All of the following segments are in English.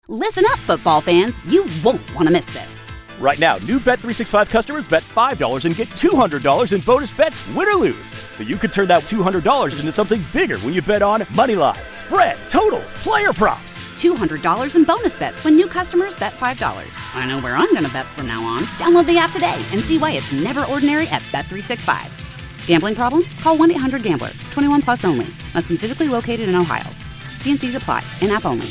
Listen up, football fans. You won't want to miss this. Right now, new Bet365 customers bet $5 and get $200 in bonus bets, win or lose. So you could turn that $200 into something bigger when you bet on moneyline, spread, totals, player props. $200 in bonus bets when new customers bet $5. I know where I'm going to bet from now on. Download the app today and see why it's never ordinary at Bet365. Gambling problem? Call 1-800-GAMBLER. 21 plus only. Must be physically located in Ohio. T&Cs apply. In-app only.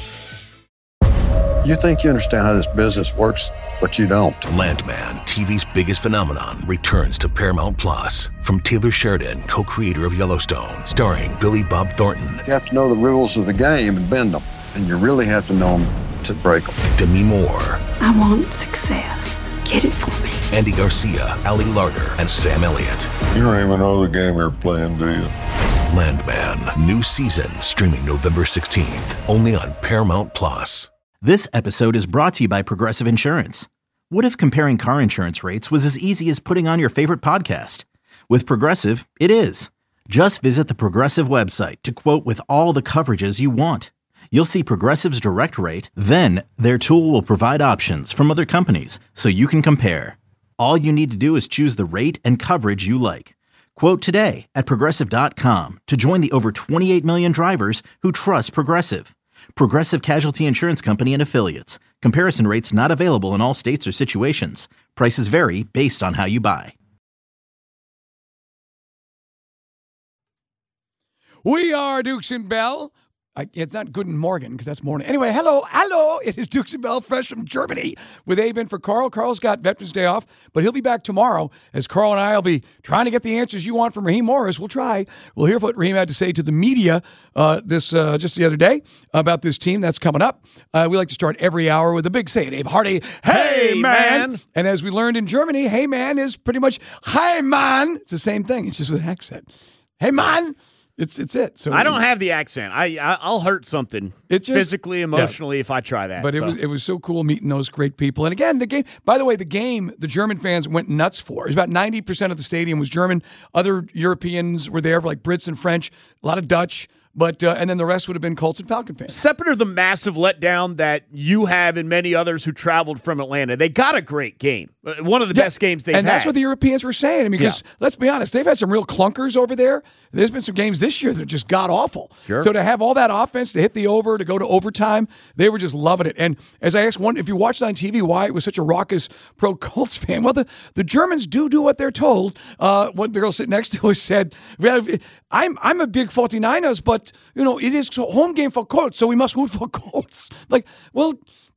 You think you understand how this business works, but you don't. Landman, TV's biggest phenomenon, returns to Paramount Plus. From Taylor Sheridan, co-creator of Yellowstone, starring Billy Bob Thornton. You have to know the rules of the game and bend them, and you really have to know them to break them. Demi Moore. I want success. Get it for me. Andy Garcia, Ali Larter, and Sam Elliott. You don't even know the game you're playing, do you? Landman, new season, streaming November 16th, only on Paramount Plus. This episode is brought to you by Progressive Insurance. What if comparing car insurance rates was as easy as putting on your favorite podcast? With Progressive, it is. Just visit the Progressive website to quote with all the coverages you want. You'll see Progressive's direct rate, then their tool will provide options from other companies so you can compare. All you need to do is choose the rate and coverage you like. Quote today at Progressive.com to join the over 28 million drivers who trust Progressive. Progressive Casualty Insurance Company and Affiliates. Comparison rates not available in all states or situations. Prices vary based on how you buy. We are Dukes and Bell. It's not Guten Morgen because that's morning. Anyway, hello. It is Dukes and Bell, fresh from Germany with Abe in for Carl. Carl's got Veterans Day off, but he'll be back tomorrow as Carl and I will be trying to get the answers you want from Raheem Morris. We'll try. We'll hear what Raheem had to say to the media just the other day about this team that's coming up. We like to start every hour with a big say it, Abe Hardy. Hey, man. And as we learned in Germany, hey, man is pretty much hi, man. It's the same thing. It's just with an accent. Hey, man. It's it. So I don't have the accent. I'll hurt something physically, emotionally if I try that. But it was so cool meeting those great people. And again, the game. By the way, the German fans went nuts for. It was about 90% of the stadium was German. Other Europeans were there, like Brits and French, a lot of Dutch. But and then the rest would have been Colts and Falcon fans. Separate of the massive letdown that you have and many others who traveled from Atlanta, they got a great game. One of the best games they've had. And that's what the Europeans were saying. I mean, because let's be honest, they've had some real clunkers over there. There's been some games this year that just got awful. Sure. So to have all that offense, to hit the over, to go to overtime, they were just loving it. And as I asked one, if you watched on TV why it was such a raucous pro-Colts fan, well, the Germans do what they're told. What the girl sitting next to us said, well, I'm a big 49ers, but it is a home game for Colts, so we must root for Colts. Like, well,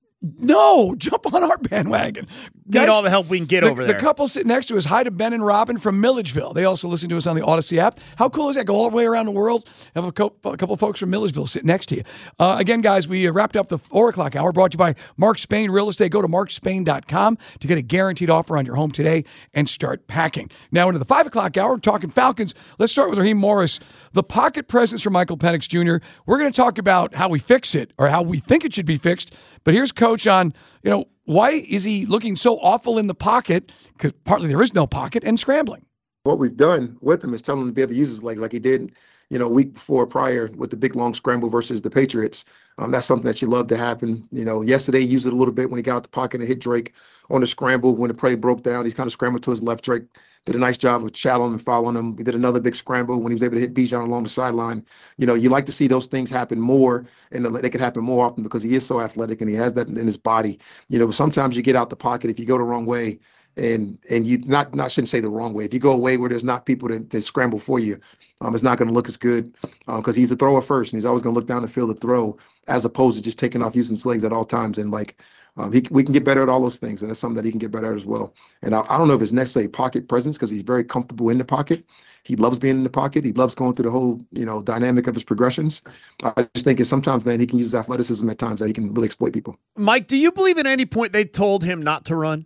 no, jump on our bandwagon. Need all the help we can get over there. The couple sitting next to us, hi to Ben and Robin from Milledgeville. They also listen to us on the Odyssey app. How cool is that? Go all the way around the world. Have a couple of folks from Milledgeville sitting next to you. Again, guys, we wrapped up the 4 o'clock hour brought to you by Mark Spain Real Estate. Go to markspain.com to get a guaranteed offer on your home today and start packing. Now into the 5 o'clock hour, we're talking Falcons. Let's start with Raheem Morris. The pocket presence for Michael Penix Jr. We're going to talk about how we fix it or how we think it should be fixed. But here's Coach on, why is he looking so awful in the pocket? Because partly there is no pocket and scrambling. What we've done with him is tell him to be able to use his legs like he did, week before prior with the big long scramble versus the Patriots. That's something that you love to happen. Yesterday he used it a little bit when he got out the pocket and hit Drake on the scramble. When the play broke down, he's kind of scrambled to his left. Drake did a nice job of shadowing and following him. He did another big scramble when he was able to hit Bijan along the sideline. You like to see those things happen more, and they can happen more often because he is so athletic and he has that in his body. Sometimes you get out the pocket if you go the wrong way, and you not shouldn't say the wrong way. If you go away where there's not people that scramble for you, it's not going to look as good because he's a thrower first, and he's always going to look down the field to throw as opposed to just taking off using his legs at all times. And we can get better at all those things, and that's something that he can get better at as well. And I don't know if it's necessarily pocket presence because he's very comfortable in the pocket. He loves being in the pocket. He loves going through the whole, dynamic of his progressions. I just think sometimes, man, he can use athleticism at times that he can really exploit people. Mike, do you believe at any point they told him not to run?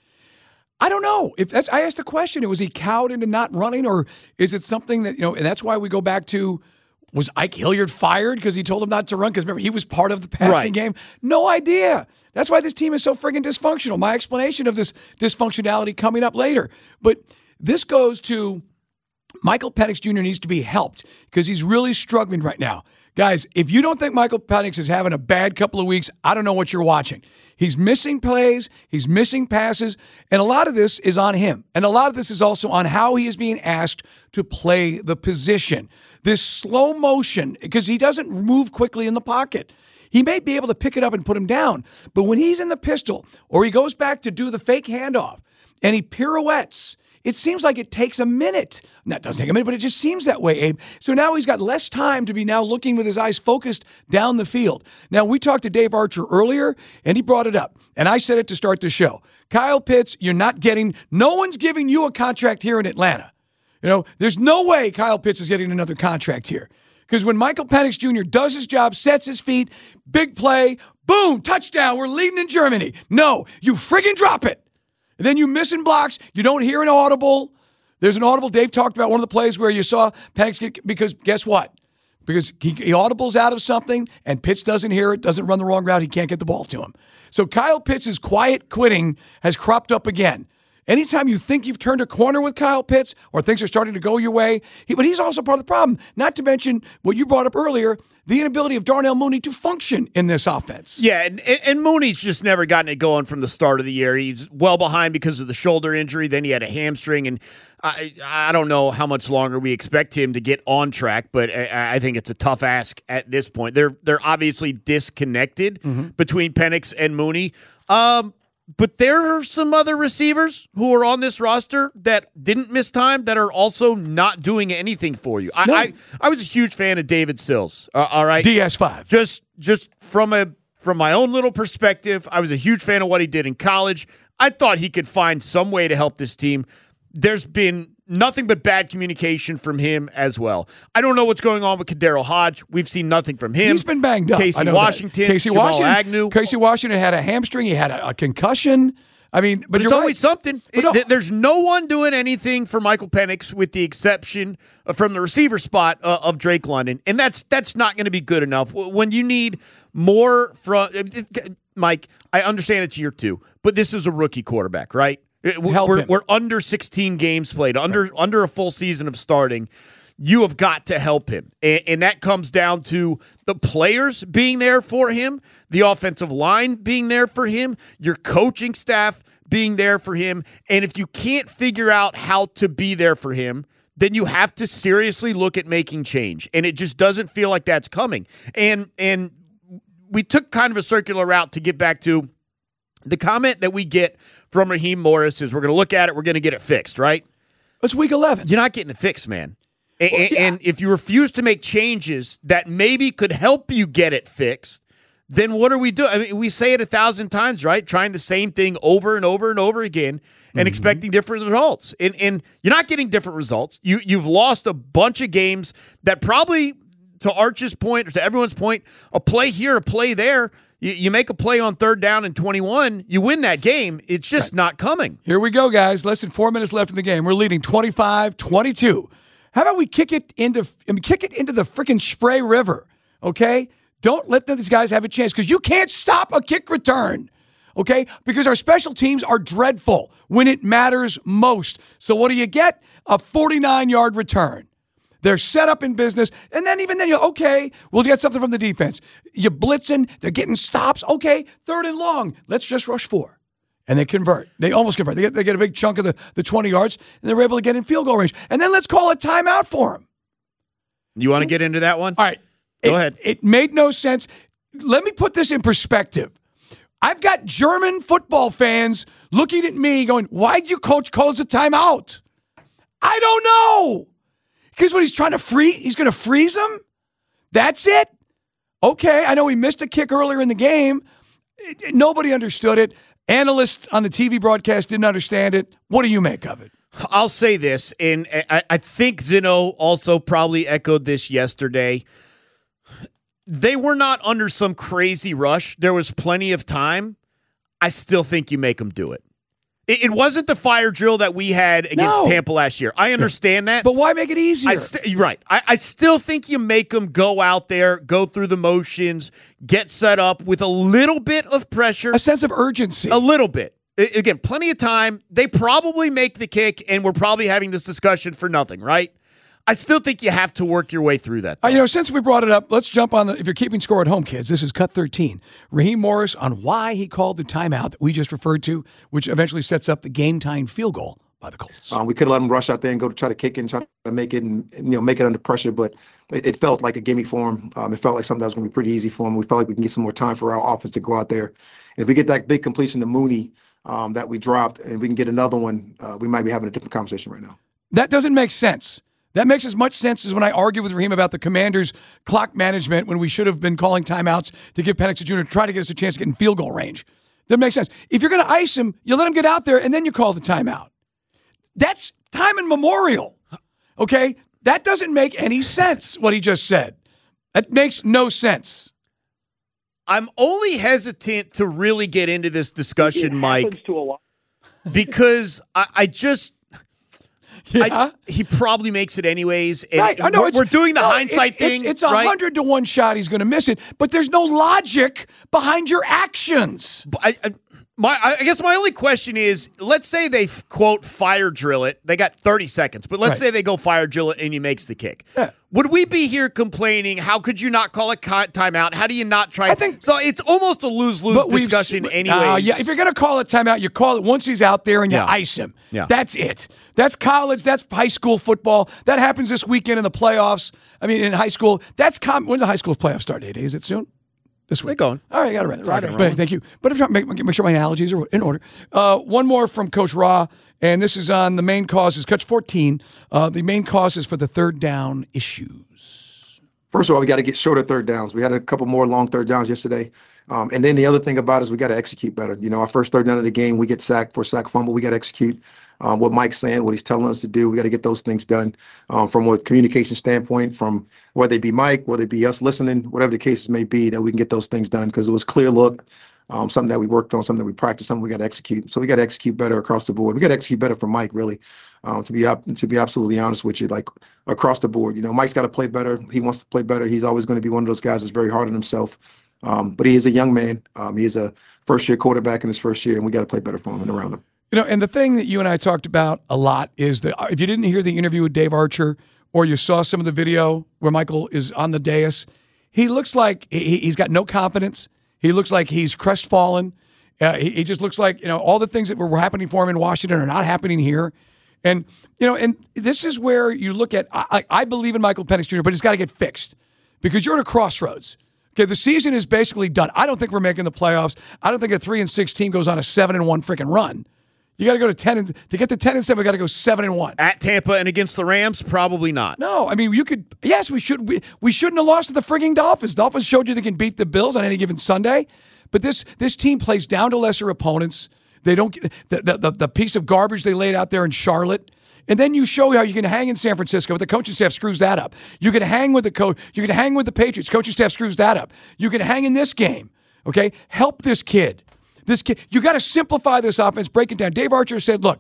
I don't know. I asked the question. Was he cowed into not running, or is it something that, and that's why we go back to, was Ike Hilliard fired because he told him not to run? Because remember, he was part of the passing game. No idea. That's why this team is so friggin' dysfunctional. My explanation of this dysfunctionality coming up later. But this goes to Michael Penix Jr. needs to be helped because he's really struggling right now. Guys, if you don't think Michael Penix is having a bad couple of weeks, I don't know what you're watching. He's missing plays, he's missing passes, and a lot of this is on him. And a lot of this is also on how he is being asked to play the position. This slow motion, because he doesn't move quickly in the pocket. He may be able to pick it up and put him down, but when he's in the pistol or he goes back to do the fake handoff and he pirouettes, it seems like it takes a minute. Now, it doesn't take a minute, but it just seems that way, Abe. So now he's got less time to be now looking with his eyes focused down the field. Now, we talked to Dave Archer earlier, and he brought it up. And I said it to start the show. Kyle Pitts, no one's giving you a contract here in Atlanta. There's no way Kyle Pitts is getting another contract here. Because when Michael Penix Jr. does his job, sets his feet, big play, boom, touchdown, we're leading in Germany. No, you friggin' drop it. And then you missing blocks. You don't hear an audible. There's an audible. Dave talked about one of the plays where you saw Penix get, because guess what? Because he audibles out of something and Pitts doesn't hear it, doesn't run the wrong route, he can't get the ball to him. So Kyle Pitts' quiet quitting has cropped up again. Anytime you think you've turned a corner with Kyle Pitts or things are starting to go your way, but he's also part of the problem. Not to mention what you brought up earlier, the inability of Darnell Mooney to function in this offense. Yeah, and Mooney's just never gotten it going from the start of the year. He's well behind because of the shoulder injury. Then he had a hamstring, and I don't know how much longer we expect him to get on track, but I think it's a tough ask at this point. They're obviously disconnected between Penix and Mooney. But there are some other receivers who are on this roster that didn't miss time that are also not doing anything for you. I was a huge fan of David Sills. All right, DS5. Just from my own little perspective, I was a huge fan of what he did in college. I thought he could find some way to help this team. There's been nothing but bad communication from him as well. I don't know what's going on with Kadero Hodge. We've seen nothing from him. He's been banged up. Casey Washington, Jamal Agnew. Casey Washington had a hamstring. He had a concussion. I mean, but it's always something. No. There's no one doing anything for Michael Penix with the exception from the receiver spot of Drake London, and that's not going to be good enough. When you need more from Mike, I understand it's year 2, but this is a rookie quarterback, right? We're under 16 games played, under a full season of starting. You have got to help him. And that comes down to the players being there for him, the offensive line being there for him, your coaching staff being there for him. And if you can't figure out how to be there for him, then you have to seriously look at making change. And it just doesn't feel like that's coming. And we took kind of a circular route to get back to the comment that we get from Raheem Morris is we're going to look at it, we're going to get it fixed, right? It's week 11. You're not getting it fixed, man. And if you refuse to make changes that maybe could help you get it fixed, then what are we doing? I mean, we say it 1,000 times, right? Trying the same thing over and over and over again and expecting different results. And you're not getting different results. You've lost a bunch of games that probably, to Arch's point, or to everyone's point, a play here, a play there, you make a play on 3rd down and 21, you win that game. It's just not coming. Here we go, guys. Less than 4 minutes left in the game. We're leading 25-22. How about we kick it into the freaking Spray River, okay? Don't let these guys have a chance because you can't stop a kick return, okay? Because our special teams are dreadful when it matters most. So what do you get? A 49-yard return. They're set up in business, and then we'll get something from the defense. You're blitzing, they're getting stops. Okay, 3rd and long. Let's just rush 4. And they convert. They almost convert. They get a big chunk of the 20 yards, and they're able to get in field goal range. And then let's call a timeout for them. You want to get into that one? All right. Go ahead. It made no sense. Let me put this in perspective. I've got German football fans looking at me going, why'd you call us a timeout? I don't know. Because what he's trying to he's going to freeze him? That's it? Okay, I know he missed a kick earlier in the game. Nobody understood it. Analysts on the TV broadcast didn't understand it. What do you make of it? I'll say this, and I think Zeno also probably echoed this yesterday. They were not under some crazy rush. There was plenty of time. I still think you make them do it. It wasn't the fire drill that we had against Tampa last year. I understand that. But why make it easier? Right. I still think you make them go out there, go through the motions, get set up with a little bit of pressure. A sense of urgency. A little bit. Again, plenty of time. They probably make the kick, and we're probably having this discussion for nothing, right? I still think you have to work your way through that. Since we brought it up, let's jump on if you're keeping score at home, kids. This is Cut 13. Raheem Morris on why he called the timeout that we just referred to, which eventually sets up the game-tying field goal by the Colts. We could have let him rush out there and go to try to kick it and try to make it and make it under pressure, but it felt like a gimme for him. It felt like something that was going to be pretty easy for him. We felt like we can get some more time for our offense to go out there. And if we get that big completion to Mooney that we dropped, and we can get another one, we might be having a different conversation right now. That doesn't make sense. That makes as much sense as when I argue with Raheem about the Commanders' clock management when we should have been calling timeouts to give Penix Jr. to try to get us a chance to get in field goal range. That makes sense. If you're going to ice him, you let him get out there, and then you call the timeout. That's time immemorial, okay? That doesn't make any sense, what he just said. That makes no sense. I'm only hesitant to really get into this discussion, Mike, because I just... Yeah. He probably makes it anyways. And right. I know we're doing the hindsight thing. It's 100 to 1 shot he's going to miss it, but there's no logic behind your actions. I guess my only question is, let's say they, quote, fire drill it. They got 30 seconds, but let's say they go fire drill it and he makes the kick. Yeah. Would we be here complaining, how could you not call a timeout? How do you not try? So it's almost a lose-lose discussion anyways. Yeah, if you're going to call a timeout, you call it once he's out there and you ice him. Yeah. That's it. That's college. That's high school football. That happens this weekend in the playoffs. I mean, in high school. That's when do the high school playoffs start, AD? Is it soon? This week. They're going. All right, I got it right. Thank you. But I'm trying to make sure my analogies are in order. One more from Coach Ra, and this is on the main causes. Coach 14, the main causes for the third down issues. First of all, we got to get shorter third downs. We had a couple more long third downs yesterday. And then the other thing about it is we got to execute better. Our first third down of the game, we get sacked for sack fumble. We got to execute what Mike's saying, what he's telling us to do. We got to get those things done from a communication standpoint, from whether it be Mike, whether it be us listening, whatever the cases may be, that we can get those things done because it was clear look, something that we worked on, something that we practiced, something we got to execute. So we got to execute better across the board. We got to execute better for Mike, really, to be absolutely honest with you, like across the board. Mike's got to play better. He wants to play better. He's always going to be one of those guys that's very hard on himself. But he is a young man. He is a first-year quarterback in his first year, and we got to play better for him and around him. And the thing that you and I talked about a lot is that if you didn't hear the interview with Dave Archer or you saw some of the video where Michael is on the dais, he looks like he's got no confidence. He looks like he's crestfallen. He just looks like, all the things that were happening for him in Washington are not happening here. And, and this is where you look at, I believe in Michael Penix Jr., but it's got to get fixed because you're at a crossroads. Okay, the season is basically done. I don't think we're making the playoffs. I don't think a 3-6 team goes on a 7-1 freaking run. You got to go to 10 to get to 10-7. We got to go 7-1 at Tampa and against the Rams. Probably not. No, I mean you could. Yes, we should. We shouldn't have lost to the frigging Dolphins. Dolphins showed you they can beat the Bills on any given Sunday, but this team plays down to lesser opponents. They don't the piece of garbage they laid out there in Charlotte. And then you show how you can hang in San Francisco, but the coaching staff screws that up. You can hang with the coach. You can hang with the Patriots. Coaching staff screws that up. You can hang in this game. Okay, help this kid. This kid, you got to simplify this offense, break it down. Dave Archer said, "Look,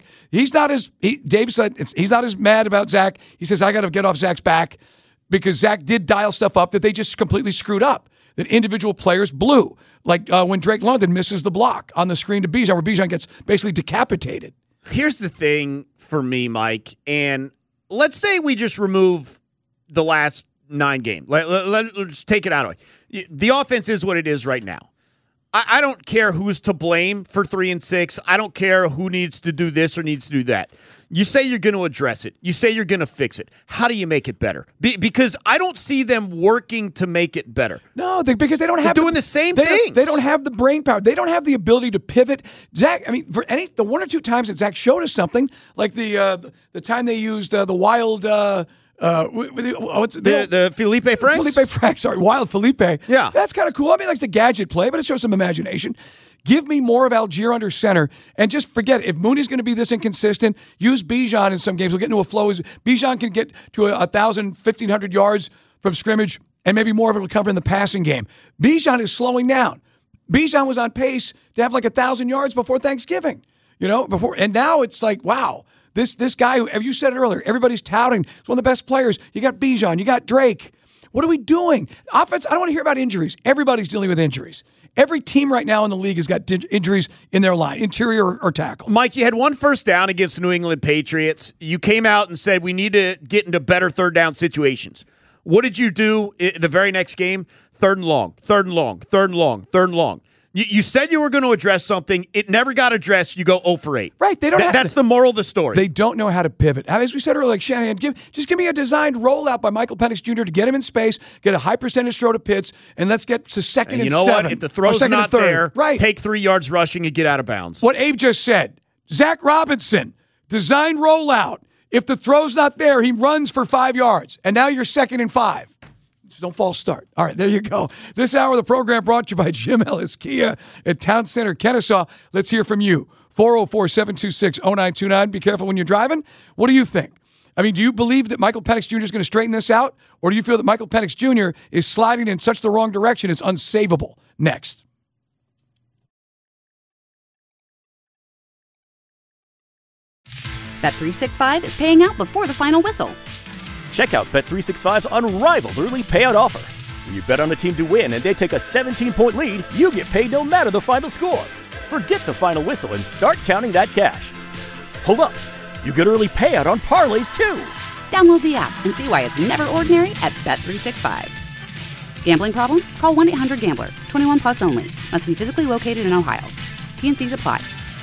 Dave said he's not as mad about Zach. He says I got to get off Zach's back because Zach did dial stuff up that they just completely screwed up. That individual players blew, like when Drake London misses the block on the screen to Bijan, where Bijan gets basically decapitated." Here's the thing for me, Mike, and let's say we just remove the last 9 games. Let's take it out of it. The offense is what it is right now. I don't care who's to blame for 3-6. I don't care who needs to do this or needs to do that. You say you're going to address it. You say you're going to fix it. How do you make it better? Because I don't see them working to make it better. No, because they don't have doing the same things. They don't have the brain power. They don't have the ability to pivot. Zach, I mean, the 1 or 2 times that Zach showed us something, like the time they used the wild. The Felipe Franks? Felipe Franks, sorry, wild Felipe. Yeah. That's kind of cool. I mean, it's a gadget play, but it shows some imagination. Give me more of Algier under center, and just forget it. If Mooney's going to be this inconsistent, use Bijan in some games. We'll get into a flow. Bijan can get to 1,000, 1,500 yards from scrimmage, and maybe more of it will come in the passing game. Bijan is slowing down. Bijan was on pace to have like 1,000 yards before Thanksgiving, and now it's like, wow. This guy, who, you said it earlier, everybody's touting. He's one of the best players. You got Bijan. You got Drake. What are we doing? Offense, I don't want to hear about injuries. Everybody's dealing with injuries. Every team right now in the league has got injuries in their line, interior or tackle. Mike, you had one first down against the New England Patriots. You came out and said we need to get into better third down situations. What did you do in the very next game? Third and long, third and long, third and long, third and long. You said you were going to address something. It never got addressed. You go 0 for 8. Right. They don't. That's the moral of the story. They don't know how to pivot. As we said earlier, like Shanahan, just give me a designed rollout by Michael Penix Jr. to get him in space, get a high percentage throw to Pitts, and let's get to second and 7. You know what? If the throw's not there, right, take 3 yards rushing and get out of bounds. What Abe just said. Zach Robinson, design rollout. If the throw's not there, he runs for 5 yards, and now you're 2nd and 5. Don't false start. All right, there you go. This hour of the program brought to you by Jim Ellis Kia at Town Center, Kennesaw. Let's hear from you. 404-726-0929. Be careful when you're driving. What do you think? I mean, do you believe that Michael Penix Jr. is going to straighten this out? Or do you feel that Michael Penix Jr. is sliding in such the wrong direction it's unsavable? Next. Bet365 is paying out before the final whistle. Check out Bet365's unrivaled early payout offer. When you bet on a team to win and they take a 17-point lead, you get paid no matter the final score. Forget the final whistle and start counting that cash. Hold up. You get early payout on parlays, too. Download the app and see why it's never ordinary at Bet365. Gambling problem? Call 1-800-GAMBLER. 21 plus only. Must be physically located in Ohio. T&Cs apply.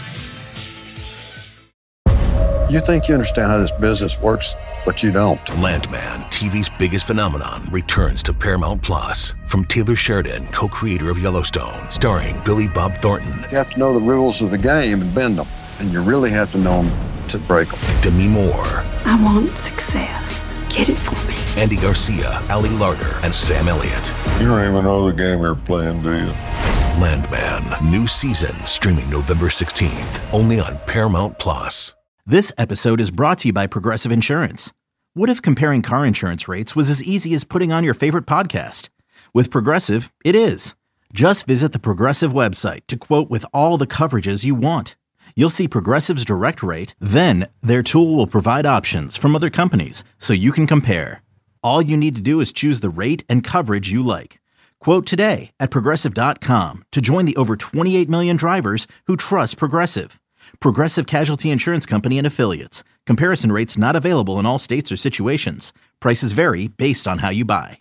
You think you understand how this business works, but you don't. Landman, TV's biggest phenomenon, returns to Paramount Plus. From Taylor Sheridan, co-creator of Yellowstone, starring Billy Bob Thornton. You have to know the rules of the game and bend them, and you really have to know them to break them. Demi Moore. I want success. Get it for me. Andy Garcia, Ali Larder, and Sam Elliott. You don't even know the game you're playing, do you? Landman, new season, streaming November 16th, only on Paramount Plus. This episode is brought to you by Progressive Insurance. What if comparing car insurance rates was as easy as putting on your favorite podcast? With Progressive, it is. Just visit the Progressive website to quote with all the coverages you want. You'll see Progressive's direct rate, then their tool will provide options from other companies so you can compare. All you need to do is choose the rate and coverage you like. Quote today at Progressive.com to join the over 28 million drivers who trust Progressive. Progressive Casualty Insurance Company and Affiliates. Comparison rates not available in all states or situations. Prices vary based on how you buy.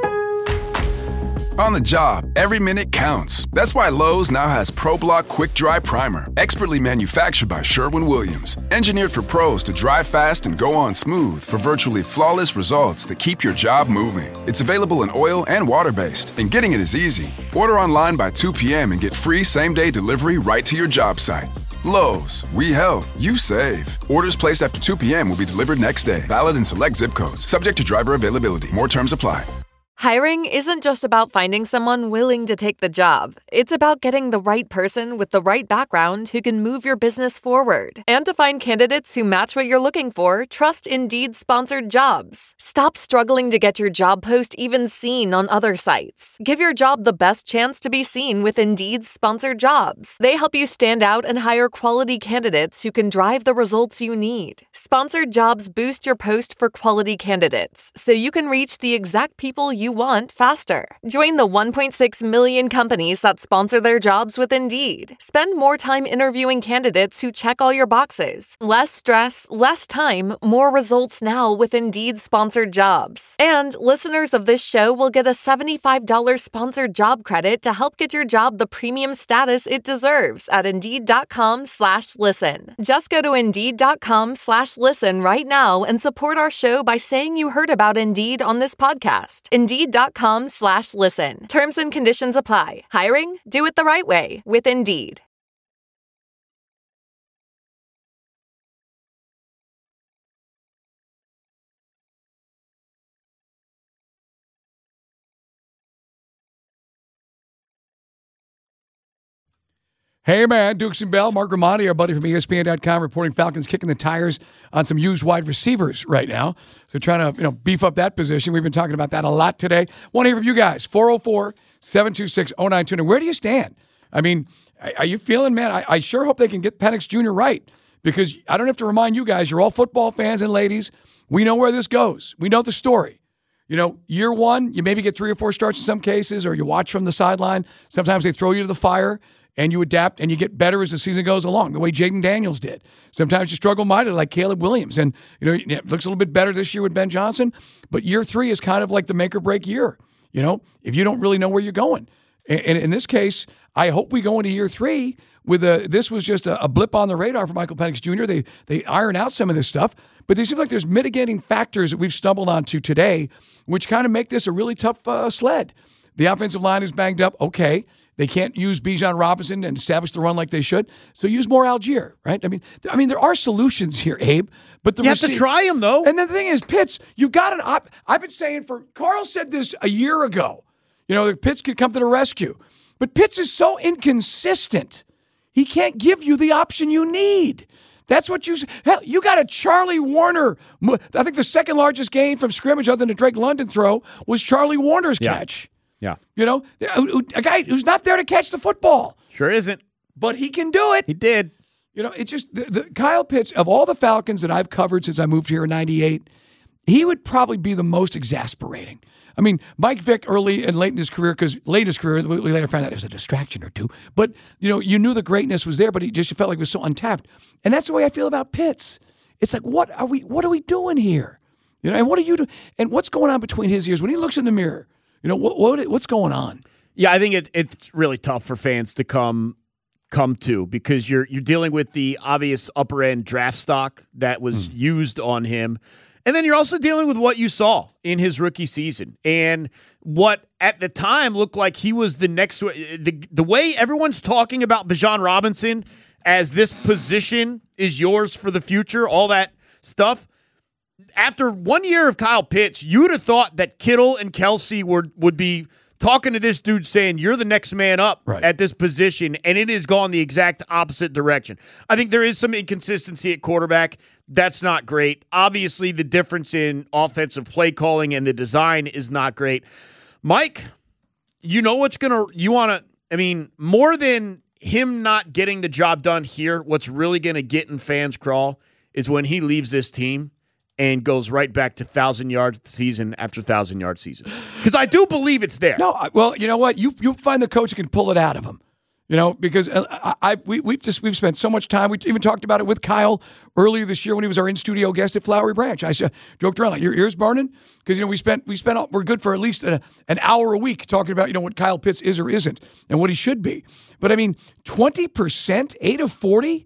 On the job, every minute counts. That's why Lowe's now has ProBlock Quick Dry Primer, expertly manufactured by Sherwin-Williams. Engineered for pros to dry fast and go on smooth for virtually flawless results that keep your job moving. It's available in oil and water-based, and getting it is easy. Order online by 2 p.m. and get free same-day delivery right to your job site. Lowe's, we help, you save. Orders placed after 2 p.m. will be delivered next day. Valid in select zip codes. Subject to driver availability. More terms apply. Hiring isn't just about finding someone willing to take the job. It's about getting the right person with the right background who can move your business forward. And to find candidates who match what you're looking for, trust Indeed-sponsored jobs. Stop struggling to get your job post even seen on other sites. Give your job the best chance to be seen with Indeed-sponsored jobs. They help you stand out and hire quality candidates who can drive the results you need. Sponsored jobs boost your post for quality candidates, so you can reach the exact people you want faster. Join the 1.6 million companies that sponsor their jobs with Indeed. Spend more time interviewing candidates who check all your boxes. Less stress, less time, more results now with Indeed-sponsored jobs. And listeners of this show will get a $75 sponsored job credit to help get your job the premium status it deserves at Indeed.com/listen. Just go to Indeed.com/listen right now and support our show by saying you heard about Indeed on this podcast. Indeed.com/listen. Terms and conditions apply. Hiring? Do it the right way with Indeed. Hey, man, Dukes and Bell, Mark Ramadi, our buddy from ESPN.com, reporting Falcons kicking the tires on some used wide receivers right now. So trying to beef up that position. We've been talking about that a lot today. Want to hear from you guys, 404-726-0929. Where do you stand? I mean, are you feeling, man, I sure hope they can get Penix Jr. right, because I don't have to remind you guys, you're all football fans and ladies. We know where this goes. We know the story. Year one, you maybe get 3 or 4 starts in some cases, or you watch from the sideline. Sometimes they throw you to the fire, and you adapt, and you get better as the season goes along, the way Jaden Daniels did. Sometimes you struggle mightily, like Caleb Williams, and it looks a little bit better this year with Ben Johnson, but year 3 is kind of like the make or break year, if you don't really know where you're going. And in this case, I hope we go into year 3 with this was just a blip on the radar for Michael Penix Jr. They iron out some of this stuff, but there seems like there's mitigating factors that we've stumbled onto today, which kind of make this a really tough sled. The offensive line is banged up. Okay, they can't use Bijan Robinson and establish the run like they should, so use more Algier, right? I mean, there are solutions here, Abe, but you have to try them though. And the thing is, Pitts, you got an op. I've been saying Carl said this a year ago. Pitts could come to the rescue, but Pitts is so inconsistent. He can't give you the option you need. That's what you got a Charlie Warner. I think the second largest gain from scrimmage other than the Drake London throw was Charlie Warner's catch. Yeah. A guy who's not there to catch the football. Sure isn't. But he can do it. He did. It's just the Kyle Pitts, of all the Falcons that I've covered since I moved here in 98, he would probably be the most exasperating. I mean, Mike Vick early and late in his career, because late in his career, we later found out it was a distraction or two. But, you knew the greatness was there, but he just felt like it was so untapped. And that's the way I feel about Pitts. It's like, what are we doing here? And what are you doing? And what's going on between his ears? When he looks in the mirror, what's going on? Yeah, I think it's really tough for fans to come to, because you're dealing with the obvious upper end draft stock that was used on him. And then you're also dealing with what you saw in his rookie season and what at the time looked like he was the next. The way everyone's talking about Bijan Robinson as this position is yours for the future, all that stuff. After 1 year of Kyle Pitts, you would have thought that Kittle and Kelsey would be talking to this dude saying, you're the next man up at this position, and it has gone the exact opposite direction. I think there is some inconsistency at quarterback. That's not great. Obviously, the difference in offensive play calling and the design is not great. Mike, more than him not getting the job done here, what's really going to get in fans' crawl is when he leaves this team and goes right back to 1,000-yard season after 1,000-yard season. Because I do believe it's there. No, well, you know what? You find the coach who can pull it out of him. Because we've spent so much time. We even talked about it with Kyle earlier this year when he was our in-studio guest at Flowery Branch. I joked around like, your ears burning? Because we're good for at least an hour a week talking about what Kyle Pitts is or isn't and what he should be. But 20%, 8 of 40,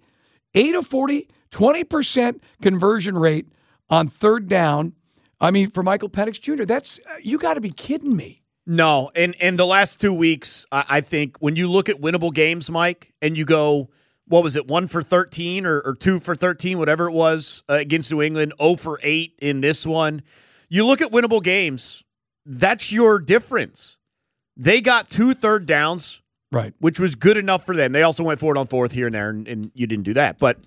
20% conversion rate on third down. For Michael Penix Jr., that's you got to be kidding me. No, and the last 2 weeks, I think when you look at winnable games, Mike, and you go, what was it, 1 for 13 or 2 for 13, whatever it was, against New England, 0 for 8 in this one. You look at winnable games, that's your difference. They got 2 third downs, right, which was good enough for them. They also went forward on fourth here and there, and you didn't do that. But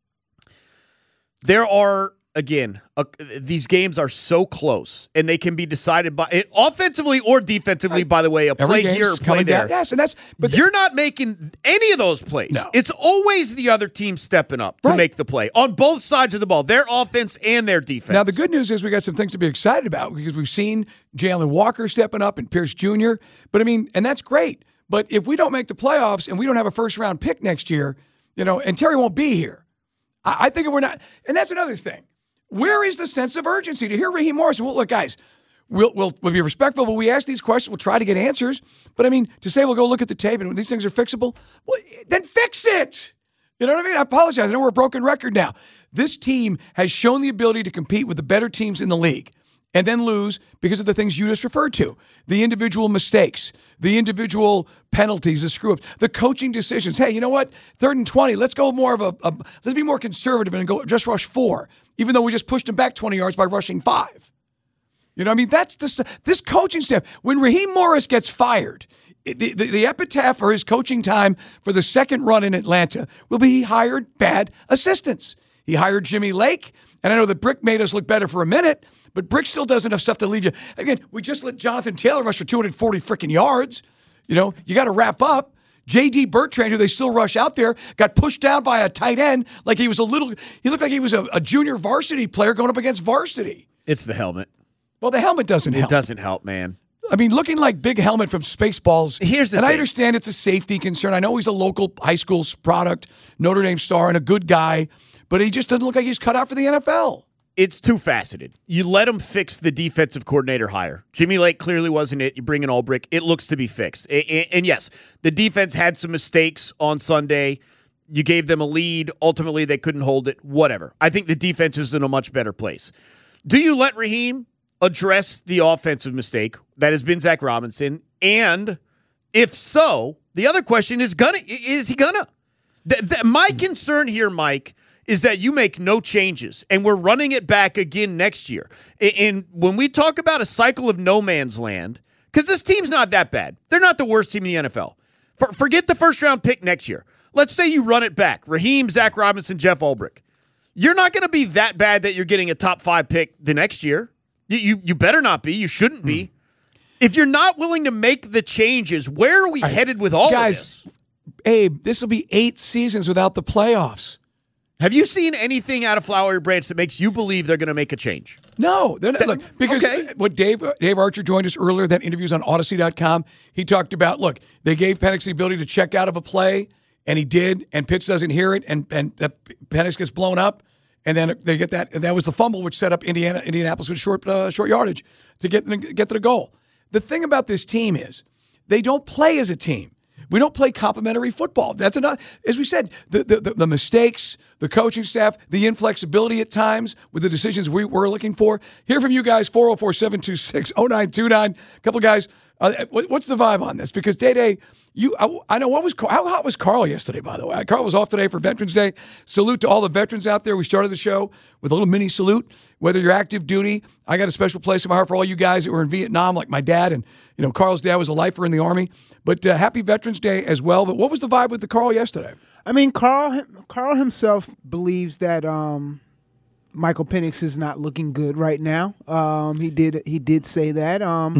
there are, again, these games are so close, and they can be decided by offensively or defensively. Right. By the way, a play here, a play there. Yes, but you're not making any of those plays. No. It's always the other team stepping up to make the play on both sides of the ball, their offense and their defense. Now, the good news is we got some things to be excited about because we've seen Jalen Walker stepping up and Pierce Jr. But and that's great. But if we don't make the playoffs and we don't have a first-round pick next year, and Terry won't be here, I think we're not. And that's another thing. Where is the sense of urgency to hear Raheem Morris? Well, look, guys, we'll be respectful. When we ask these questions, we'll try to get answers. But to say we'll go look at the tape and these things are fixable, well, then fix it. You know what I mean? I apologize. I know we're a broken record now. This team has shown the ability to compete with the better teams in the league and then lose because of the things you just referred to. The individual mistakes, the individual penalties, the screw-ups, the coaching decisions. Hey, you know what? 3rd and 20, let's go more of let's be more conservative and go just rush 4, even though we just pushed them back 20 yards by rushing 5. That's this coaching staff. When Raheem Morris gets fired, the epitaph for his coaching time for the second run in Atlanta will be he hired bad assistants. He hired Jimmy Lake, and I know that Brick made us look better for a minute, but Brick still does enough stuff to leave you. Again, we just let Jonathan Taylor rush for 240 freaking yards. You got to wrap up. J.D. Bertrand, who they still rush out there, got pushed down by a tight end like he was he looked like he was a junior varsity player going up against varsity. It's the helmet. Well, the helmet doesn't help. It doesn't help, man. I mean, looking like Big Helmet from Spaceballs. Here's the thing. I understand it's a safety concern. I know he's a local high school product, Notre Dame star, and a good guy, but he just doesn't look like he's cut out for the NFL. It's two-faceted. You let him fix the defensive coordinator hire. Jimmy Lake clearly wasn't it. You bring in Ulbrich. It looks to be fixed. And yes, the defense had some mistakes on Sunday. You gave them a lead. Ultimately, they couldn't hold it. Whatever. I think the defense is in a much better place. Do you let Raheem address the offensive mistake that has been Zach Robinson? And if so, the other question is he gonna? My concern here, Mike, is that you make no changes, and we're running it back again next year. And when we talk about a cycle of no man's land, because this team's not that bad. They're not the worst team in the NFL. Forget the first-round pick next year. Let's say you run it back. Raheem, Zach Robinson, Jeff Ulbrich. You're not going to be that bad that you're getting a top 5 pick the next year. You better not be. You shouldn't be. If you're not willing to make the changes, where are we headed with all of this? Abe, this will be 8 seasons without the playoffs. Have you seen anything out of Flowery Branch that makes you believe they're going to make a change? No. They're not, look, because what Dave Archer joined us earlier, that interview's on Odyssey.com. He talked about, look, they gave Penix the ability to check out of a play, and he did, and Pitts doesn't hear it, and Penix gets blown up, and then they get that. And that was the fumble which set up Indianapolis with short yardage to get to the goal. The thing about this team is they don't play as a team. We don't play complementary football. That's enough. As we said, the mistakes, the coaching staff, the inflexibility at times with the decisions we were looking for. Hear from you guys, 404-726-0929. A couple guys, what's the vibe on this? Because Day, I know how hot was Carl yesterday, by the way? Carl was off today for Veterans Day. Salute to all the veterans out there. We started the show with a little mini salute. Whether you're active duty, I got a special place in my heart for all you guys that were in Vietnam, like my dad, and Carl's dad was a lifer in the Army. But happy Veterans Day as well. But what was the vibe with the Carl yesterday? I mean, Carl himself believes that Michael Penix is not looking good right now. He did say that.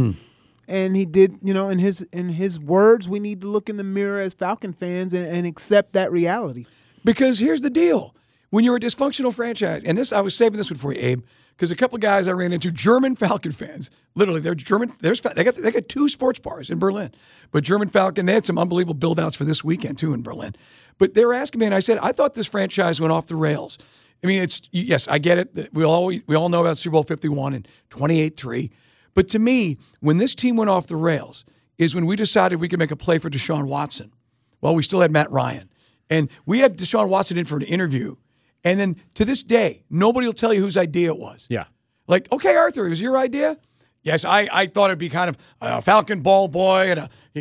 And he did, in his words, we need to look in the mirror as Falcon fans and accept that reality. Because here's the deal. When you're a dysfunctional franchise, and I was saving this one for you, Abe, because a couple guys I ran into, German Falcon fans, literally, they're German. They got 2 sports bars in Berlin. But German Falcon, they had some unbelievable build-outs for this weekend, too, in Berlin. But they were asking me, and I said, I thought this franchise went off the rails. I mean, yes, I get it. We all know about Super Bowl 51 and 28-3. But to me, when this team went off the rails is when we decided we could make a play for Deshaun Watson. Well, we still had Matt Ryan. And we had Deshaun Watson in for an interview. And then to this day, nobody will tell you whose idea it was. Yeah. Like, okay, Arthur, it was your idea? Yes, I thought it'd be kind of a Falcon ball boy.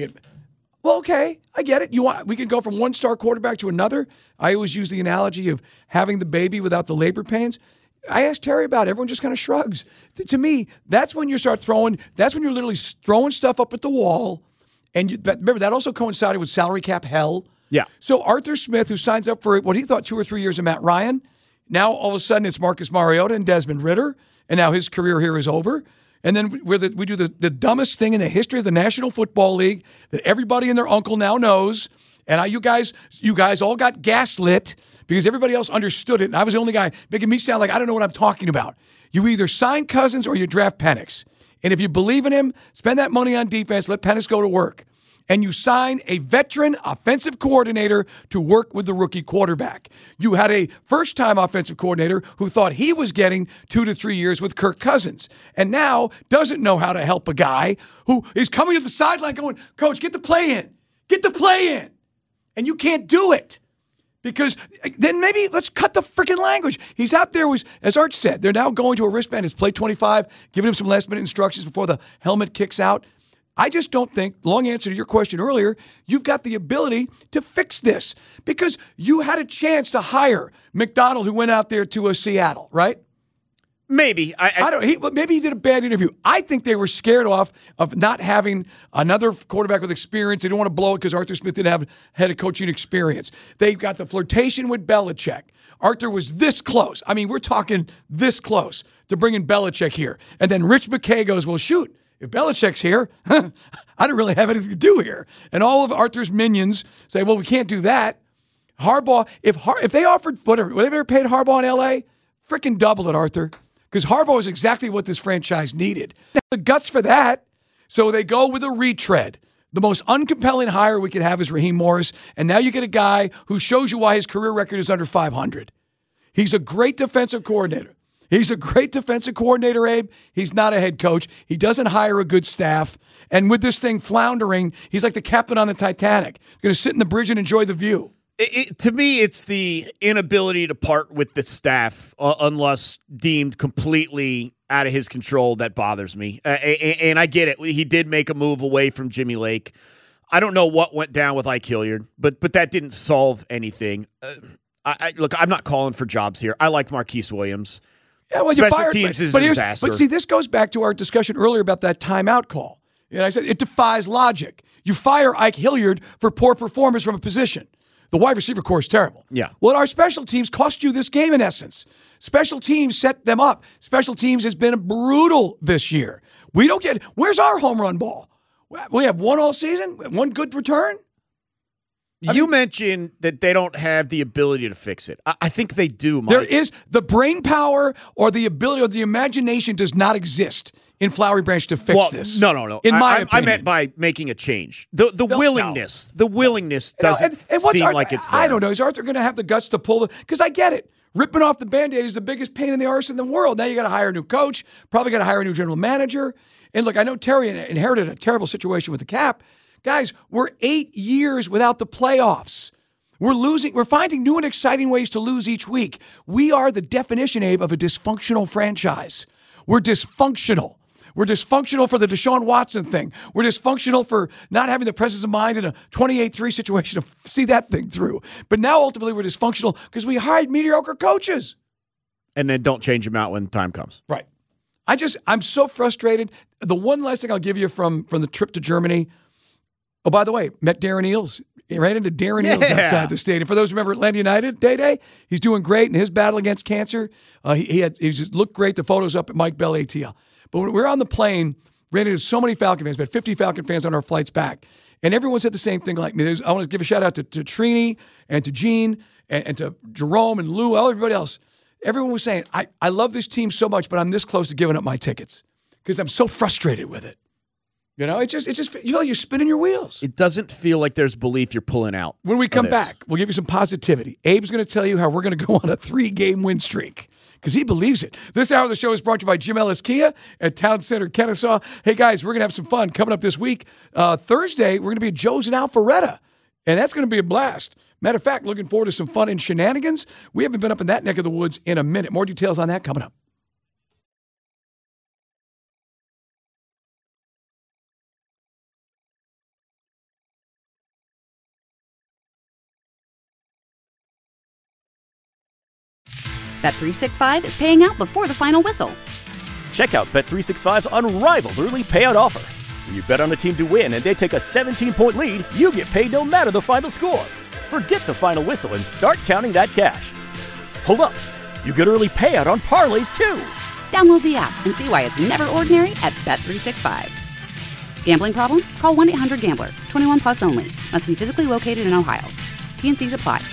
Well, okay, I get it. We can go from one-star quarterback to another. I always use the analogy of having the baby without the labor pains. I asked Terry about it. Everyone just kind of shrugs. To me, that's when you start throwing, that's when you're literally throwing stuff up at the wall. And remember, that also coincided with salary cap hell. Yeah. So Arthur Smith, who signs up for what he thought 2 or 3 years of Matt Ryan, now all of a sudden it's Marcus Mariota and Desmond Ridder, and now his career here is over. And then we do the dumbest thing in the history of the National Football League that everybody and their uncle now knows. And you guys all got gaslit because everybody else understood it. And I was the only guy making me sound like I don't know what I'm talking about. You either sign Cousins or you draft Penix. And if you believe in him, spend that money on defense, let Penix go to work. And you sign a veteran offensive coordinator to work with the rookie quarterback. You had a first-time offensive coordinator who thought he was getting 2 to 3 years with Kirk Cousins and now doesn't know how to help a guy who is coming to the sideline going, Coach, get the play in. Get the play in. And you can't do it. Because then maybe let's cut the freaking language. He's out there, as Arch said, they're now going to a wristband. It's play 25, giving him some last-minute instructions before the helmet kicks out. I just don't think, long answer to your question earlier, you've got the ability to fix this because you had a chance to hire McDonald, who went out there to Seattle, right? Maybe. Maybe he did a bad interview. I think they were scared off of not having another quarterback with experience. They didn't want to blow it because Arthur Smith didn't have head coaching experience. They got the flirtation with Belichick. Arthur was this close. I mean, we're talking this close to bringing Belichick here. And then Rich McKay goes, well, shoot. If Belichick's here, I don't really have anything to do here. And all of Arthur's minions say, well, we can't do that. Harbaugh, if they offered whatever they ever paid Harbaugh in L.A., freaking double it, Arthur. because Harbaugh is exactly what this franchise needed. The guts for that, so they go with a retread. The most uncompelling hire we could have is Raheem Morris, and now you get a guy who shows you why his career record is under 500. He's a great defensive coordinator. Abe. He's not a head coach. He doesn't hire a good staff. And with this thing floundering, he's like the captain on the Titanic. Going to sit in the bridge and enjoy the view. To me, it's the inability to part with the staff unless deemed completely out of his control that bothers me. And I get it. He did make a move away from Jimmy Lake. I don't know what went down with Ike Hilliard, but that didn't solve anything. Look, I'm not calling for jobs here. I like Marquise Williams. Yeah, well, Special you fired, teams is a disaster. But see, this goes back to our discussion earlier about that timeout call. And I said it defies logic. You fire Ike Hilliard for poor performance from a position. The wide receiver core is terrible. Yeah. Well, our special teams cost you this game in essence. Special teams set them up. Special teams has been brutal this year. We don't get. Where's our home run ball? We have one all season, one good return. You mentioned that they don't have the ability to fix it. I think they do, Mike. There is the brain power or the ability or the imagination does not exist in Flowery Branch to fix this. No. In my opinion. I meant by making a change. The willingness. No. The willingness doesn't seem like it's there. I don't know. Is Arthur going to have the guts to pull because I get it. Ripping off the Band-Aid is the biggest pain in the arse in the world. Now you got to hire a new coach, probably got to hire a new general manager. And look, I know Terry inherited a terrible situation with the cap. Guys, we're 8 years without the playoffs. We're finding new and exciting ways to lose each week. We are the definition, Abe, of a dysfunctional franchise. We're dysfunctional. We're dysfunctional for the Deshaun Watson thing. We're dysfunctional for not having the presence of mind in a 28-3 situation to see that thing through. But now, ultimately, we're dysfunctional because we hired mediocre coaches. And then don't change them out when time comes. Right. I'm so frustrated. The one last thing I'll give you from the trip to Germany. Oh, by the way, met Darren Eales. He ran into Darren Eales outside the stadium. For those who remember Atlanta United, Day, he's doing great in his battle against cancer. He just looked great. The photos up at Mike Bell ATL. But when we were on the plane, ran into so many Falcon fans. We had 50 Falcon fans on our flights back. And everyone said the same thing like me. I want to give a shout out to Trini and to Gene and to Jerome and Lou, everybody else. Everyone was saying, I love this team so much, but I'm this close to giving up my tickets because I'm so frustrated with it. You know, it just you feel like you're spinning your wheels. It doesn't feel like there's belief you're pulling out. When we come back, we'll give you some positivity. Abe's going to tell you how we're going to go on a 3-game win streak because he believes it. This hour of the show is brought to you by Jim Ellis Kia at Town Center, Kennesaw. Hey, guys, we're going to have some fun coming up this week. Thursday, we're going to be at Joe's in Alpharetta, and that's going to be a blast. Matter of fact, looking forward to some fun and shenanigans. We haven't been up in that neck of the woods in a minute. More details on that coming up. Bet365 is paying out before the final whistle. Check out Bet365's unrivaled early payout offer. When you bet on a team to win and they take a 17-point lead, you get paid no matter the final score. Forget the final whistle and start counting that cash. Hold up. You get early payout on parlays, too. Download the app and see why it's never ordinary at Bet365. Gambling problem? Call 1-800-GAMBLER. 21 plus only. Must be physically located in Ohio. T&Cs apply.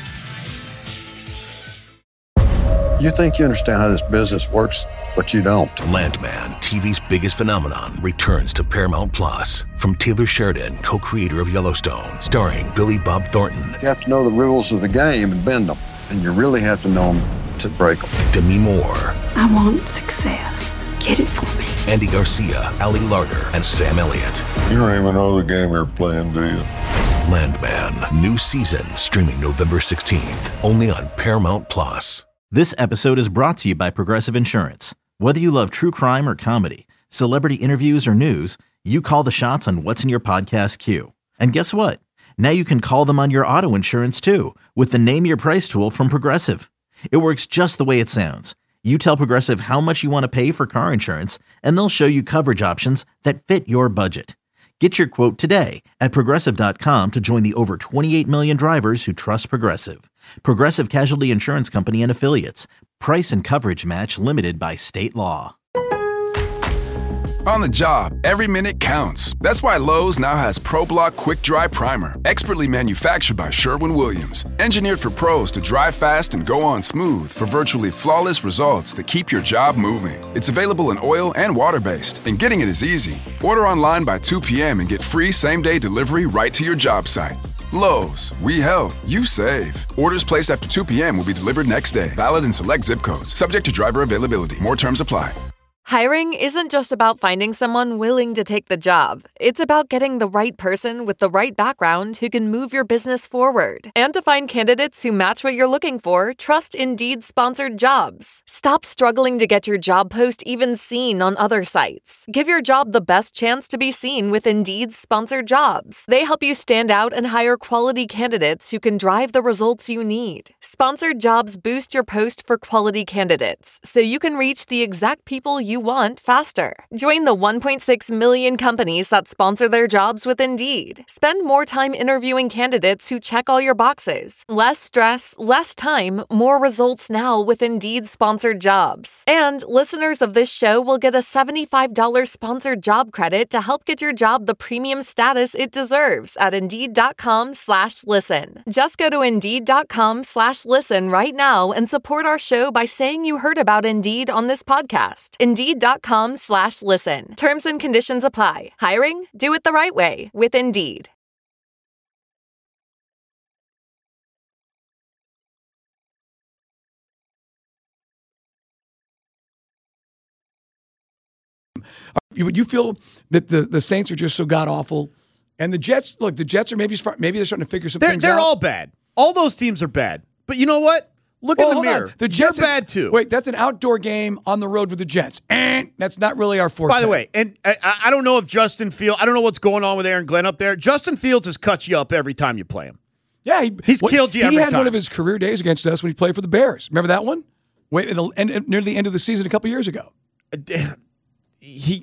You think you understand how this business works, but you don't. Landman, TV's biggest phenomenon, returns to Paramount Plus. From Taylor Sheridan, co-creator of Yellowstone, starring Billy Bob Thornton. You have to know the rules of the game and bend them, and you really have to know them to break them. Demi Moore. I want success. Get it for me. Andy Garcia, Ali Larter, and Sam Elliott. You don't even know the game you're playing, do you? Landman, new season, streaming November 16th, only on Paramount Plus. This episode is brought to you by Progressive Insurance. Whether you love true crime or comedy, celebrity interviews or news, you call the shots on what's in your podcast queue. And guess what? Now you can call them on your auto insurance too with the Name Your Price tool from Progressive. It works just the way it sounds. You tell Progressive how much you want to pay for car insurance, and they'll show you coverage options that fit your budget. Get your quote today at Progressive.com to join the over 28 million drivers who trust Progressive. Progressive Casualty Insurance Company and Affiliates. Price and coverage match limited by state law. All On the job, every minute counts. That's why Lowe's now has ProBlock Quick Dry Primer, expertly manufactured by Sherwin-Williams. Engineered for pros to dry fast and go on smooth for virtually flawless results that keep your job moving. It's available in oil and water-based, and getting it is easy. Order online by 2 p.m. and get free same-day delivery right to your job site. Lowe's, we help, you save. Orders placed after 2 p.m. will be delivered next day. Valid in select zip codes. Subject to driver availability. More terms apply. Hiring isn't just about finding someone willing to take the job. It's about getting the right person with the right background who can move your business forward. And to find candidates who match what you're looking for, trust Indeed-sponsored jobs. Stop struggling to get your job post even seen on other sites. Give your job the best chance to be seen with Indeed-sponsored jobs. They help you stand out and hire quality candidates who can drive the results you need. Sponsored jobs boost your post for quality candidates, so you can reach the exact people you want faster. Join the 1.6 million companies that sponsor their jobs with Indeed. Spend more time interviewing candidates who check all your boxes. Less stress, less time, more results now with Indeed-sponsored jobs. And listeners of this show will get a $75 sponsored job credit to help get your job the premium status it deserves at Indeed.com/listen. Just go to Indeed.com/listen right now and support our show by saying you heard about Indeed on this podcast. Indeed.com/listen. Terms and conditions apply. Hiring? Do it the right way with Indeed. Would you feel that the Saints are just so god-awful? And the Jets, look, the Jets are maybe they're starting to figure some things out. They're all bad. All those teams are bad. But you know what? Look in the mirror. The Jets are bad too. Wait, that's an outdoor game on the road with the Jets. That's not really our forte. By the way, and I don't know if Justin Fields, I don't know what's going on with Aaron Glenn up there. Justin Fields has cut you up every time you play him. Yeah, he's killed you every time. He had one of his career days against us when he played for the Bears. Remember that one? Wait, near the end of the season a couple years ago. He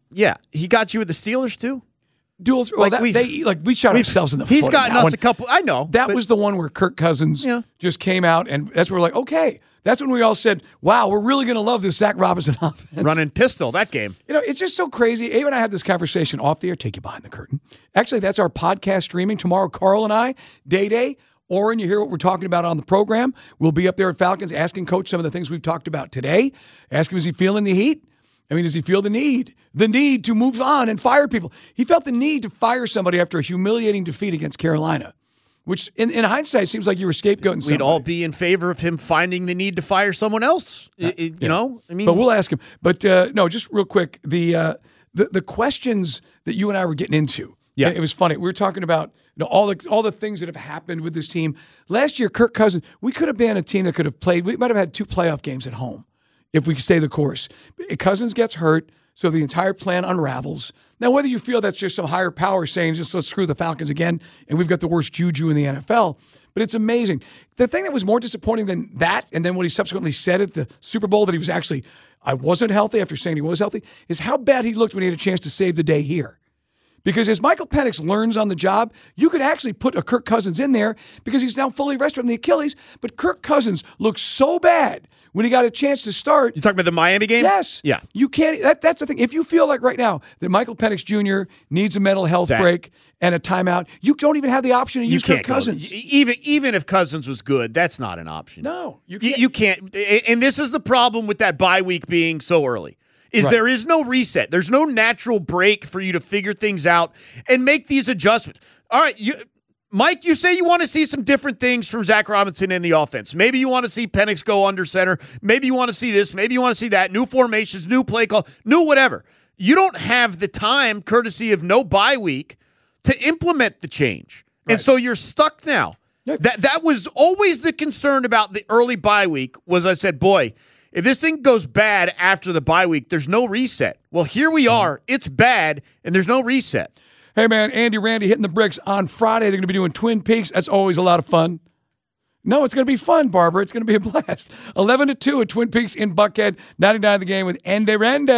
got you with the Steelers too. Duels. Well, we shot ourselves in the foot. He's gotten us a couple. I know that was the one where Kirk Cousins just came out, and that's where we're like, okay. That's when we all said, "Wow, we're really going to love this Zach Robinson offense." Running pistol that game. You know, it's just so crazy. Abe and I had this conversation off the air. Take you behind the curtain. Actually, that's our podcast streaming tomorrow. Carl and I, Day. Oren, you hear what we're talking about on the program. We'll be up there at Falcons asking Coach some of the things we've talked about today. Ask him, is he feeling the heat? I mean, does he feel the need to move on and fire people? He felt the need to fire somebody after a humiliating defeat against Carolina, which in hindsight seems like you were scapegoating somebody. We'd all be in favor of him finding the need to fire someone else. You know, I mean, but we'll ask him. But no, just real quick, the questions that you and I were getting into. Yeah, it was funny. We were talking about all the things that have happened with this team last year. Kirk Cousins, we could have been a team that could have played. We might have had 2 playoff games at home if we stay the course. Cousins gets hurt, so the entire plan unravels. Now, whether you feel that's just some higher power saying, just let's screw the Falcons again, and we've got the worst juju in the NFL, but it's amazing. The thing that was more disappointing than that, and then what he subsequently said at the Super Bowl, that he was actually, I wasn't healthy after saying he was healthy, is how bad he looked when he had a chance to save the day here. Because as Michael Penix learns on the job, you could actually put a Kirk Cousins in there because he's now fully rested from the Achilles. But Kirk Cousins looked so bad when he got a chance to start. You talking about the Miami game? Yes. Yeah. You can't. That's the thing. If you feel like right now that Michael Penix Jr. needs a mental health break and a timeout, you don't even have the option to use Kirk Cousins. Even if Cousins was good, that's not an option. No, you can't. And this is the problem with that bye week being so early. There is no reset. There's no natural break for you to figure things out and make these adjustments. All right, Mike, you say you want to see some different things from Zach Robinson in the offense. Maybe you want to see Penix go under center. Maybe you want to see this. Maybe you want to see that. New formations, new play call, new whatever. You don't have the time, courtesy of no bye week, to implement the change. Right. And so you're stuck now. Yep. That was always the concern about the early bye week was I said, boy, if this thing goes bad after the bye week, there's no reset. Well, here we are. It's bad, and there's no reset. Hey, man, Andy Randy hitting the bricks on Friday. They're going to be doing Twin Peaks. That's always a lot of fun. No, it's going to be fun, Barbara. It's going to be a blast. 11 to 2 at Twin Peaks in Buckhead. 99 The Game with Andy Randy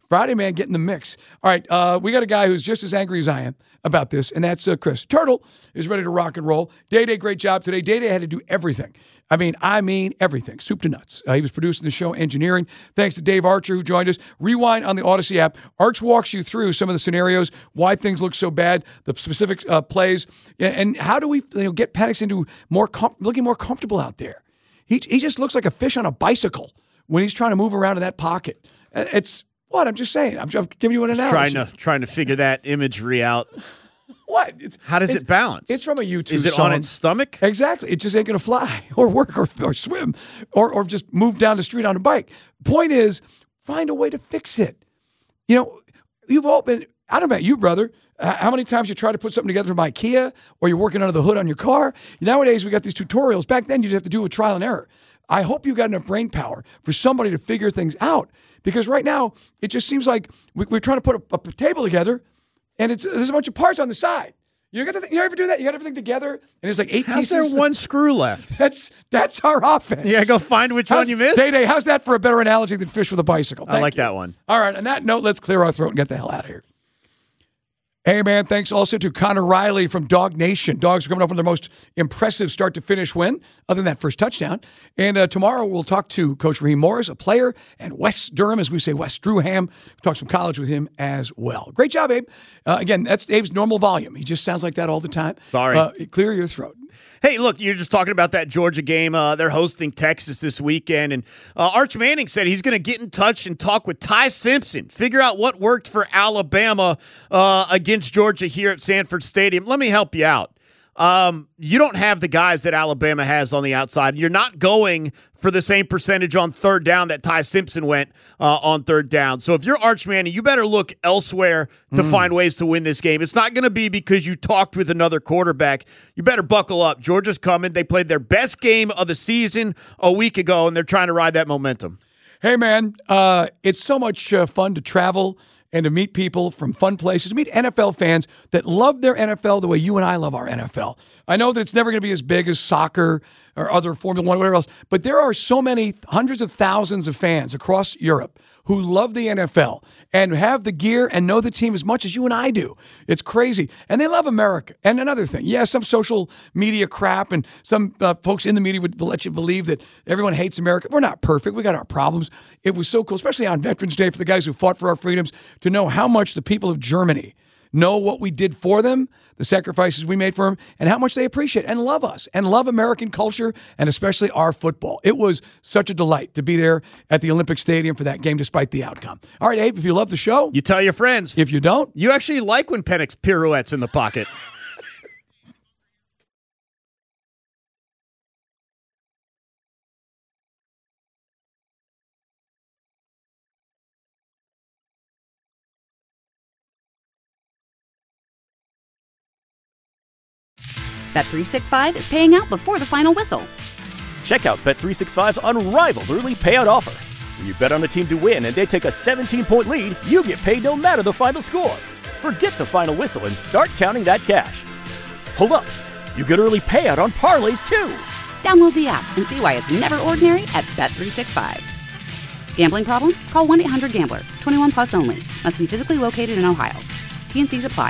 Friday, man, get in the mix. All right, we got a guy who's just as angry as I am about this, and that's Chris. Turtle is ready to rock and roll. Day-Day, great job today. Day-Day had to do everything. I mean everything, soup to nuts. He was producing the show, engineering. Thanks to Dave Archer, who joined us. Rewind on the Odyssey app. Arch walks you through some of the scenarios, why things look so bad, the specific plays, and how do we get Penix into looking more comfortable out there. He just looks like a fish on a bicycle when he's trying to move around in that pocket. It's what I'm just saying. I'm giving you an analogy. Trying to figure that imagery out. What? How does it balance? It's from a YouTube Is it song. on its stomach? Exactly. It just ain't going to fly or work or swim or just move down the street on a bike. Point is, find a way to fix it. You've all been, I don't know about you, brother, how many times you try to put something together from IKEA or you're working under the hood on your car. Nowadays, we got these tutorials. Back then, you'd have to do it with trial and error. I hope you got enough brain power for somebody to figure things out, because right now, it just seems like we're trying to put a table together, and there's a bunch of parts on the side. You ever do that? You got everything together, and it's like 8 pieces. How's there one screw left? That's our offense. Yeah, go find which one you missed. Day-Day, how's that for a better analogy than fish with a bicycle? I like that one. All right, on that note, let's clear our throat and get the hell out of here. Hey, man, thanks also to Connor Riley from Dog Nation. Dogs are coming up with their most impressive start-to-finish win, other than that first touchdown. And tomorrow we'll talk to Coach Raheem Morris, a player, and Wes Durham, as we say, Wes Struham. We'll talk some college with him as well. Great job, Abe. Again, that's Abe's normal volume. He just sounds like that all the time. Sorry. Clear your throat. Hey, look, you're just talking about that Georgia game. They're hosting Texas this weekend, and Arch Manning said he's going to get in touch and talk with Ty Simpson, figure out what worked for Alabama against Georgia here at Sanford Stadium. Let me help you out. You don't have the guys that Alabama has on the outside. You're not going for the same percentage on third down that Ty Simpson went on third down. So if you're Arch Manning, you better look elsewhere to find ways to win this game. It's not going to be because you talked with another quarterback. You better buckle up. Georgia's coming. They played their best game of the season a week ago, and they're trying to ride that momentum. Hey, man, it's so much fun to travel and to meet people from fun places, to meet NFL fans that love their NFL the way you and I love our NFL. I know that it's never going to be as big as soccer or other Formula One, whatever else, but there are so many hundreds of thousands of fans across Europe who love the NFL and have the gear and know the team as much as you and I do. It's crazy. And they love America. And another thing, some social media crap and some folks in the media would let you believe that everyone hates America. We're not perfect. We got our problems. It was so cool, especially on Veterans Day, for the guys who fought for our freedoms, to know how much the people of Germany know what we did for them, the sacrifices we made for them, and how much they appreciate and love us and love American culture and especially our football. It was such a delight to be there at the Olympic Stadium for that game despite the outcome. All right, Abe, if you love the show, you tell your friends. If you don't, you actually like when Penix pirouettes in the pocket. Bet365 is paying out before the final whistle. Check out Bet365's unrivaled early payout offer. When you bet on a team to win and they take a 17-point lead, you get paid no matter the final score. Forget the final whistle and start counting that cash. Hold up. You get early payout on parlays, too. Download the app and see why it's never ordinary at Bet365. Gambling problem? Call 1-800-GAMBLER. 21 plus only. Must be physically located in Ohio. T&Cs apply.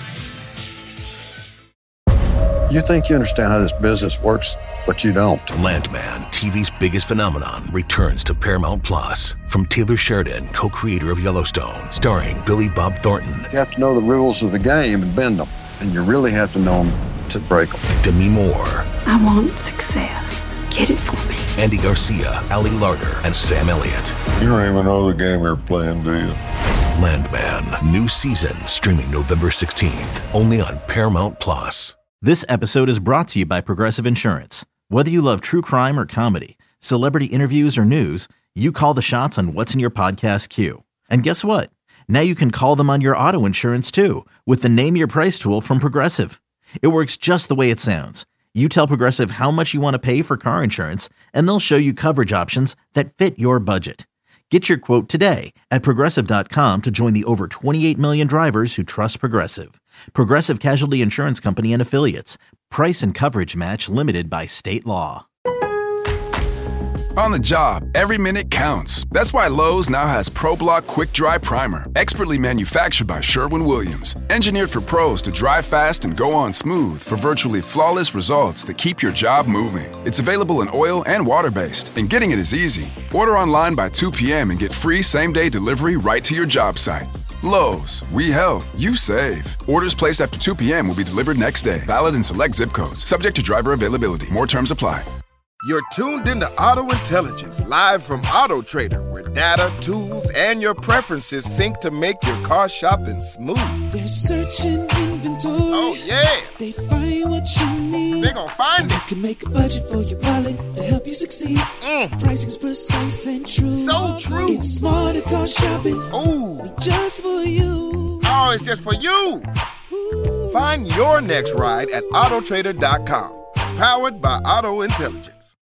You think you understand how this business works, but you don't. Landman, TV's biggest phenomenon, returns to Paramount Plus. From Taylor Sheridan, co-creator of Yellowstone, starring Billy Bob Thornton. You have to know the rules of the game and bend them, and you really have to know them to break them. Demi Moore. I want success. Get it for me. Andy Garcia, Ali Larter, and Sam Elliott. You don't even know the game you're playing, do you? Landman, new season, streaming November 16th, only on Paramount Plus. This episode is brought to you by Progressive Insurance. Whether you love true crime or comedy, celebrity interviews or news, you call the shots on what's in your podcast queue. And guess what? Now you can call them on your auto insurance too, with the Name Your Price tool from Progressive. It works just the way it sounds. You tell Progressive how much you want to pay for car insurance, and they'll show you coverage options that fit your budget. Get your quote today at Progressive.com to join the over 28 million drivers who trust Progressive. Progressive Casualty Insurance Company and Affiliates. Price and coverage match limited by state law. On the job, every minute counts. That's why Lowe's now has ProBlock Quick Dry Primer, expertly manufactured by Sherwin-Williams. Engineered for pros to dry fast and go on smooth for virtually flawless results that keep your job moving. It's available in oil and water-based, and getting it is easy. Order online by 2 p.m. and get free same-day delivery right to your job site. Lowe's, we help, you save. Orders placed after 2 p.m. will be delivered next day. Valid in select zip codes. Subject to driver availability. More terms apply. You're tuned into Auto Intelligence, live from Auto Trader, where data, tools, and your preferences sync to make your car shopping smooth. They're searching inventory. Oh, yeah. They find what you need. They're gonna find it. You can make a budget for your wallet to help you succeed. Pricing's precise and true. So true. It's smarter car shopping. Ooh. Just for you. Oh, it's just for you. Ooh. Find your next ride at autotrader.com. Powered by Auto Intelligence.